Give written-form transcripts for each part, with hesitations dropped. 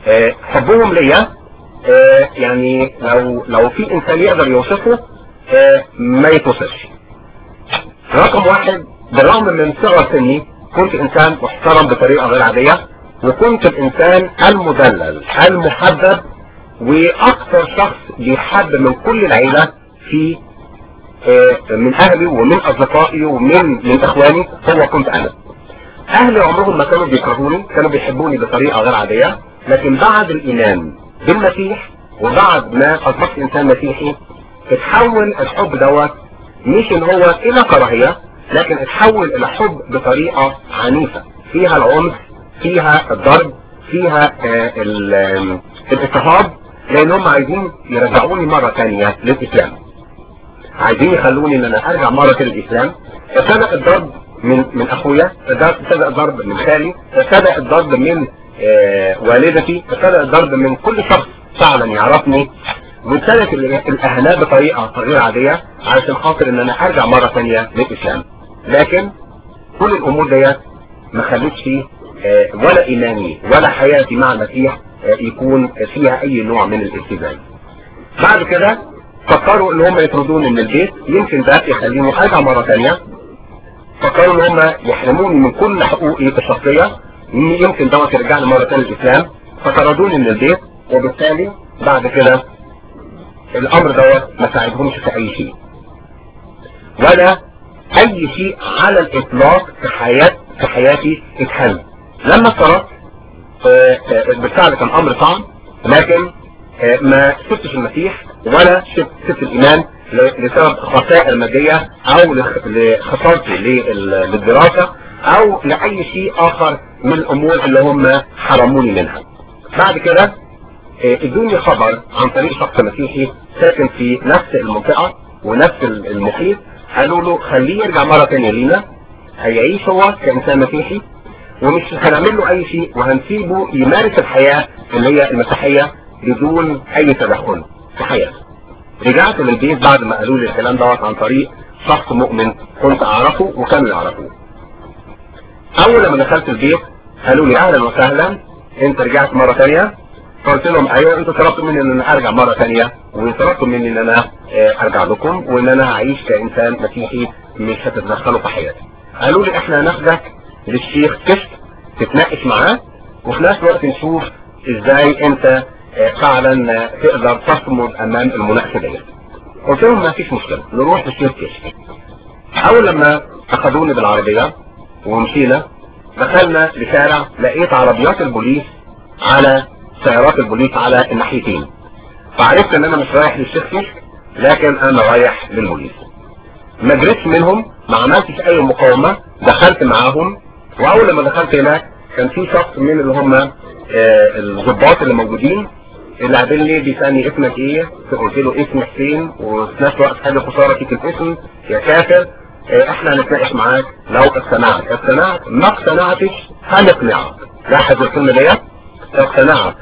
حبهم ليا يعني لو في انسان يقدر يوصفه ما يتوصفش. رقم واحد، بالرغم من صغر سني كنت انسان محترم بطريقة غير عادية، وكنت الانسان المدلل المحبب واكثر شخص بيحب من كل العيلة في من اهلي ومن اصدقائي ومن اخواني هو كنت انا. اهلي عمرهم ما كانوا بيكرهوني، كانوا بيحبوني بطريقة غير عادية، لكن بعد الايمان بالمسيح وبعد ما اصبحت انسان مسيحي اتحول الحب دوت مش ان هو الى كراهية، لكن اتحول الى حب بطريقة عنيفة فيها العنف، فيها الضرب، فيها الاضطهاد، لان هم عايزين يرجعوني مرة تانية للاسلام، عايزين يخلوني ان انا ارجع مرة للاسلام. ابتدأ الضرب من اخويا، ابتدأ الضرب من خالي، ابتدأ الضرب من والدتي، ابتدأ الضرب من كل شخص فعلا يعرفني، وابتدت الاهانات بطريقة غير عادية علشان خاطر ان انا ارجع مرة ثانية للاسلام. لكن كل الامور ديت ما خلتش ولا ايماني ولا حياتي مع المسيح يكون فيها اي نوع من الالتزام. بعد كده فكروا ان هم يطردوني من البيت، يمكن ده يخليني ارجع مرة ثانية. فكروا ان هم يحرموني من كل حقوقي الشخصية، يمكن دوت يرجعني مرة ثانية الاسلام، فطردوني من البيت. وبالتالي بعد كده الامر دوت ما ساعدهمش في اي شيء ولا اي شيء على الاطلاق في حياتي اتحل. لما اضطرت بالفعل كان امر صعب، لكن ما سبتش المسيح ولا سبت الايمان لسبب خسائر مادية او لخسارتي للدراسة او لاي شيء اخر من الامور اللي هم حرموني منها. بعد كده ادوني خبر عن طريق شخص مسيحي ساكن في نفس المنطقة ونفس المحيط، قالوا له خليه يرجع مرة تانية لينا، هيعيش هو كإنسان مسيحي ومش هنعمل له اي شيء، وهنسيبه يمارس الحياة اللي هي المسيحية بدون اي تدخل في حياته. رجعت للبيت بعد ما قالوا لي الكلام دوت عن طريق شخص مؤمن كنت اعرفه وكانوا يعرفوه. اول لما دخلت البيت قالوا لي اهلا وسهلا، انت رجعت مرة تانية؟ قلت لهم ايوه، انتوا طلبتوا مني ان انا ارجع مرة تانية، وطلبتوا مني ان انا ارجع لكم وان انا هعيش كانسان مسيحي مش هتتدخلوا في حياتي. قالوا لي احنا هناخدك للشيخ كشف تتناقش معاه، وفي نفس الوقت نشوف ازاي انت فعلا تقدر تصمد امام المناقشه ديت. قلت لهم ما فيش مشكله، نروح للشيخ كشف. اول لما اخذوني بالعربيه ومشينا دخلنا لشارع، لقيت عربيات البوليس على سيارات البوليس على الناحيتين، فعرفت ان انا مش رايح للشيخ كشف لكن انا رايح للبوليس. ما جريتش منهم، ما عملتش اي مقاومه، دخلت معاهم. واول لما دخلت هناك كان في شخص من اللي هم الضباط اللي موجودين اللي قابلني بيسالني اسمك ايه، قلت له اسمي حسين، وفي نفس الوقت حاجه خساره فيك الاسم يا كافر، احنا هنتناقش معاك لو اقتنعت ما اقتنعتش هنقنعك. لاحظ الكلمه ديت، اقتنعت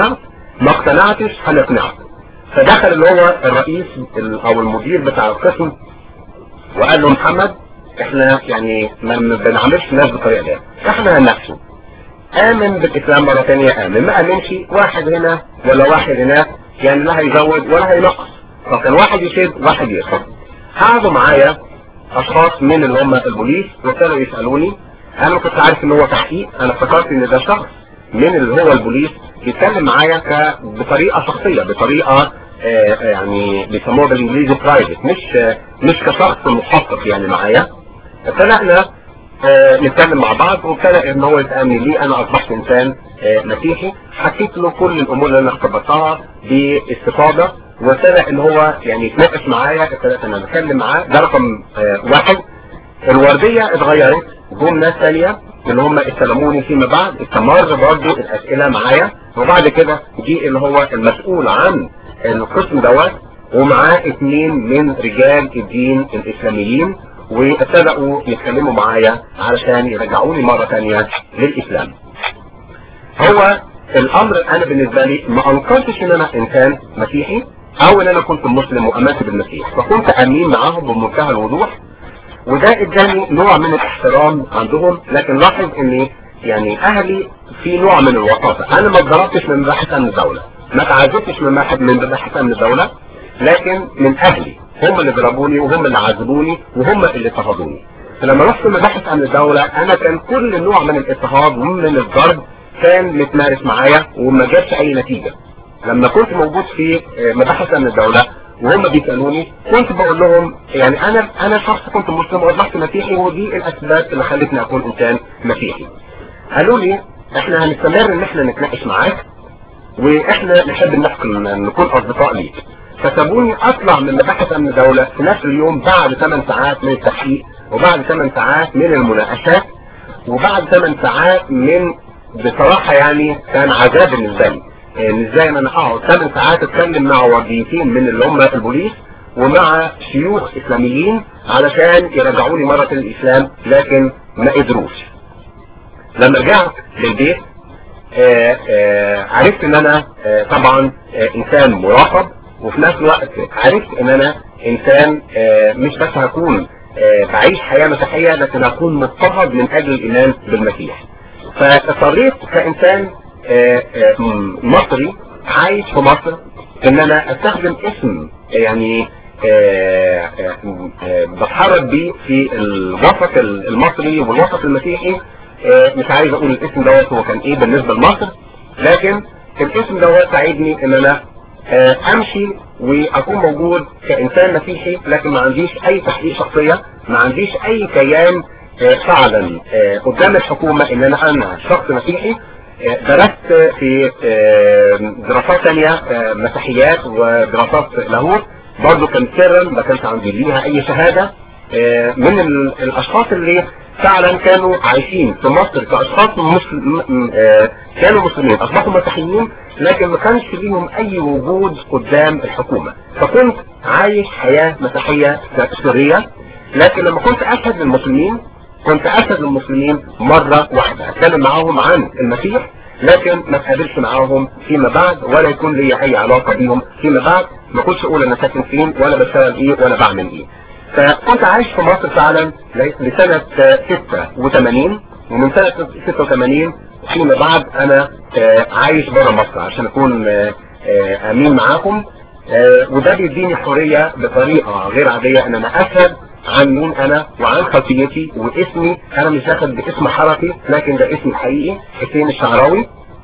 ما اقتنعتش هنقنعك. فدخل اللي هو الرئيس او المدير بتاع القسم وقال له محمد احنا يعني ما بنعملش الناس بالطريقه دي، احنا هنناقشه، امن بالاسلام مرة تانية امن، ما امنش واحد هنا ولا واحد هناك، يعني لا هيزود ولا هينقص، فكان واحد يشد واحد يخرج. قعدوا معايا اشخاص من اللي هم البوليس وكانوا يسألوني، انا ما كنت عارف ان هو تحقيق، انا افتكرت ان ده شخص من اللي هو البوليس بيتكلم معايا بطريقة شخصية، بطريقة يعني بيسموها بالانجليزي برايفت، مش كشخص محقق يعني معايا. ابتدأنا نتكلم مع بعض، وابتدأ ان هو يسألني ليه انا اصبحت انسان مسيحي. حكيت له كل الامور اللي انا اختبرتها باستفاضة، وابتدأ ان هو يعني يتناقش معايا، ابتدأت ان انا اتكلم معاه. ده رقم واحد. الوردية اتغيرت، جم ناس ثانيه اللي هم استلموني فيما بعد، استمر برضه الاسئلة معايا، وبعد كده جه اللي هو المسؤول عن القسم دوت ومعاه 2 من رجال الدين الاسلاميين، وابتدأوا يتكلموا معايا علشان يرجعوني مرة تانية للإسلام. هو الأمر أنا بالنسبة لي ما أنكرتش إن أنا إنسان مسيحي أو إن أنا كنت مسلم وأمنت بالمسيح، فكنت أمين معاهم بمنتهى الوضوح، وده اداني نوع من الاحترام عندهم. لكن لاحظ إن يعني اهلي في نوع من الوساطة. انا ما اتضربتش من مباحث امن الدولة، ما تعذبتش من مباحث امن الدولة، لكن من اهلي هم اللي ضربوني وهم اللي عذبوني وهم اللي اضطهدوني. فلما رحت مباحث امن الدولة انا كان كل نوع من الاضطهاد ومن الضرب كان متمارس معايا وما جابش اي نتيجة. لما كنت موجود في مباحث امن الدولة وهم بيسألوني كنت بقول لهم يعني انا شخص كنت مسلم واصبحت مسيحي، ودي الاسباب اللي خلتني اكون انسان مسيحي. قالوا لي احنا هنستمر ان احنا نتناقش معاك واحنا نحب نكون اصدقاء ليك. فسابوني اطلع من مباحث امن الدولة في نفس اليوم بعد 8 ساعات من التحقيق وبعد 8 ساعات من المناقشات وبعد 8 ساعات من بصراحة يعني كان عذاب بالنسبة لي ان ازاي انا اقعد 8 ساعات اتكلم مع ورديتين من اللي هم البوليس ومع شيوخ اسلاميين علشان يرجعوني مرة الاسلام، لكن ما قدروش. لما رجعت للبيت عرفت ان انا طبعا انسان مراقب، وفي نفس الوقت عرفت ان انا انسان مش بس هكون بعيش حياة مسيحية لكن هكون مضطهد من اجل الايمان بالمسيح. فاضطريت كانسان مصري عايش في مصر ان انا استخدم اسم يعني بتحرك بيه في الوسط المصري والوسط المسيحي. مش عايز اقول الاسم دوت هو كان ايه بالنسبة لمصر، لكن الاسم دوت ساعدني ان انا امشي واكون موجود كانسان مسيحي، لكن ما عنديش اي تحقيق شخصية، ما عنديش اي كيان فعلا قدام الحكومة ان انا شخص مسيحي. درست في دراسات تانية مسيحيات ودراسات لاهوت برضو كان سرا، ما كانش عندي ليها اي شهادة. من الاشخاص اللي فعلا كانوا عايشين في مصر كاشخاص كانوا مسلمين اصبحوا مسيحيين، لكن ما كانش ليهم اي وجود قدام الحكومة. فكنت عايش حياة مسيحية سرية، لكن لما كنت اشهد للمسلمين كنت اشهد للمسلمين مرة واحدة اتكلم معاهم عن المسيح، لكن ما اتقابلش معاهم فيما بعد ولا يكون لي اي علاقة بيهم فيما بعد. ما كنتش اقول انا ساكن فين ولا بشتغل ايه ولا بعمل ايه. فكنت عايش في مصر فعلا لسنة 86، ومن سنة 86 فيما بعد انا عايش برا مصر عشان اكون امين معاكم. وده بيديني حرية بطريقة غير عادية ان انا اشهد عن مين انا وعن خلفيتي واسمي. انا مش داخل باسم حركي لكن ده اسمي الحقيقي حسين الشعراوي.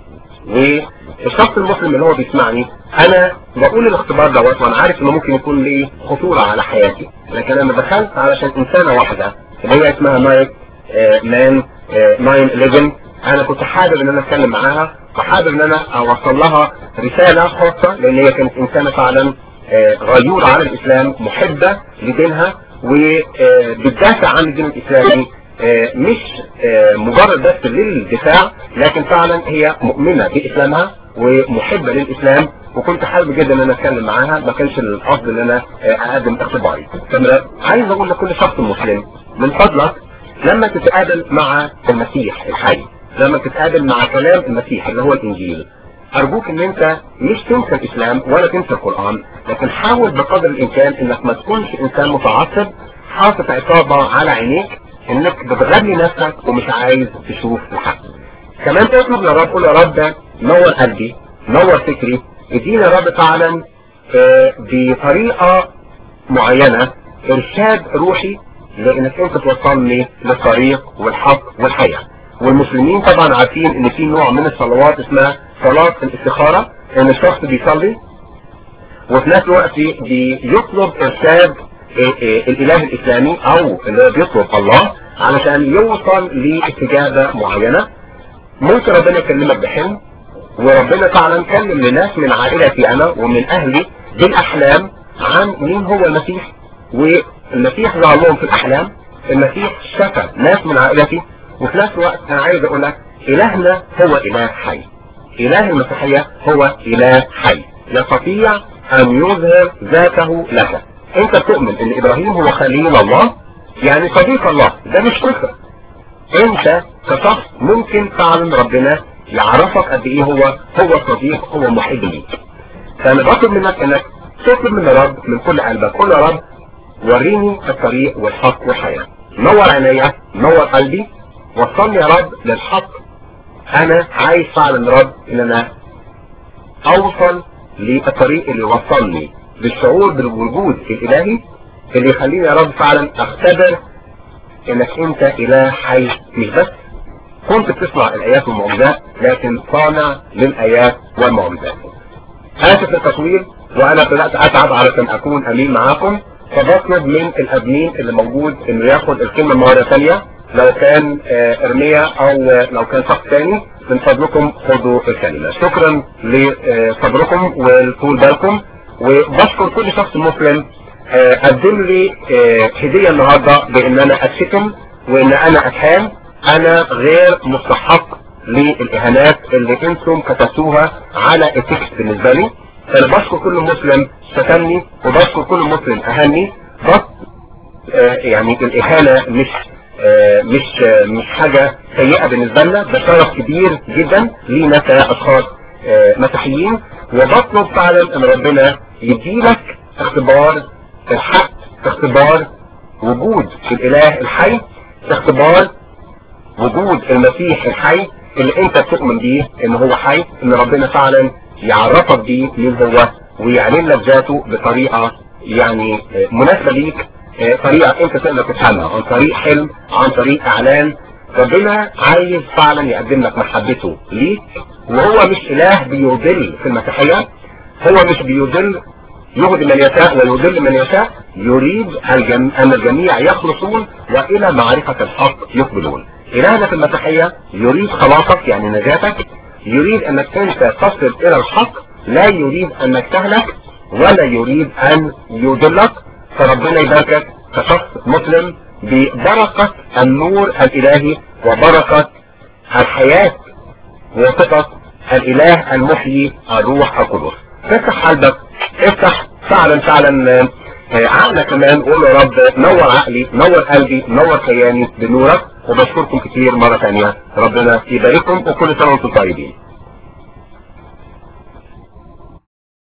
والشخص المسلم اللي هو بيسمعني انا بقول الاختبار دوت وانا عارف انه ممكن يكون ليه خطورة على حياتي، لكن انا دخلت علشان انسانة واحدة اللي هي اسمها نايت مان 9/11. انا كنت حابب ان انا اتكلم معاها وحابب ان انا اوصل لها رسالة خاصة، لان هي كانت انسانة فعلا غيورة على الاسلام، محبة لدينها وبتدافع عن الدين الاسلامي، مش مجرد بس للدفاع لكن فعلا هي مؤمنة باسلامها ومحبة للاسلام. وكنت حابب جدا ان انا اتكلم معاها، ما كانش القصد ان انا اقدم اختباري. عايز اقول لكل شخص مسلم من فضلك لما تتقابل مع المسيح الحي، لما تتقابل مع كلام المسيح اللي هو الانجيل، ارجوك ان انت مش تنسى الاسلام ولا تنسى القرآن، لكن حاول بقدر الامكان انك ما تكونش انسان متعصب حاطط عصابة على عينيك انك بتغني نفسك ومش عايز تشوف الحق. كمان اطلب يا رب، قول يا رب نور قلبي، نور فكري، ادينا يا رب فعلا بطريقة معينة ارشاد روحي لانك انت توصلني للطريق والحق والحياة. والمسلمين طبعا عارفين ان في نوع من الصلوات اسمها صلاة الاستخارة، ان الشخص بيصلي وفي نفس الوقت بيطلب ارشاد الاله الاسلامي او اللي بيطلب الله علشان يوصل لاستجابة معينة. ممكن ربنا يكلمك بحلم، وربنا فعلا كلم لناس من عائلتي انا ومن اهلي بالاحلام عن مين هو المسيح، والمسيح ظهر لهم في الاحلام. المسيح شفى ناس من عائلتي. وفي نفس الوقت انا عايز اقول لك الهنا هو اله حي، اله المسيحية هو اله حي يستطيع ان يظهر ذاته لك. انت بتؤمن ان ابراهيم هو خليل الله يعني صديق الله، ده مش كفر. انت كشخص ممكن فعلا ربنا يعرفك قد ايه هو صديق، هو محب ليك. فانا بطلب منك انك تطلب من الرب من كل قلبك، قول يا رب وريني الطريق والحق والحياة، نور عينيا، نور قلبي، وصلني يا رب للحق انا عايز فعلا رب ان انا اوصل للطريق اللي وصلني بالشعور بالوجود الالهي اللي يخليني يا رب فعلا اختبر انك انت اله حي، مش بس كنت بتصنع الايات والمعجزات لكن صانع للايات والمعجزات. اسف للتطويل، وانا بدات اتعب علشان اكون امين معاكم، فبطلب من الادمين اللي موجود انه ياخد الكلمه مره ثانيه، لو كان ارميا او لو كان شخص ثاني من فضلكم خدوا الكلمه. شكرا لصبركم وطول بالكم، وبشكر كل شخص مسلم قدم لي هديه النهارده بان انا اتشتم وان انا اتهان. انا غير مستحق للاهانات اللي انتم كتبتوها على التكست بالنسبه لي، فانا بشكر كل مسلم شتمني وبشكر كل مسلم اهاني. بس يعني الاهانه مش حاجه سيئه بالنسبه لنا، ده شرف كبير جدا لينا كاشخاص مسيحيين. وبطلب فعلا ان ربنا يديلك اختبار الحق، اختبار وجود الاله الحي، اختبار وجود المسيح الحي اللي انت بتؤمن بيه ان هو حي، ان ربنا فعلا يعرفك بيه مين هو ويعلن لك ذاته بطريقه يعني مناسبه ليك، طريقه انت تقدر تفهمها، عن طريق حلم، عن طريق اعلان. ربنا عايز فعلا يقدم لك محبته ليك، وهو مش اله بيضل في المسيحيه، هو مش بيضل، يهدي من يشاء ويضل من يشاء، يريد ان الجميع يخلصون والى معرفه الحق يقبلون. إلهنا في المسيحية يريد خلاصك يعني نجاتك، يريد انك انت تصل الى الحق، لا يريد انك تهلك ولا يريد ان يضلك. فربنا يباركك كشخص مسلم ببركة النور الالهي وبركة الحياة وثقة الاله المحيي الروح القدس. افتح قلبك، افتح فعلا عقلك كمان، قول يا رب نور عقلي، نور قلبي، نور كياني بنورك. وبشكركم كتير مرة ثانية، ربنا يبارككم وكل سنة وانتم طيبين.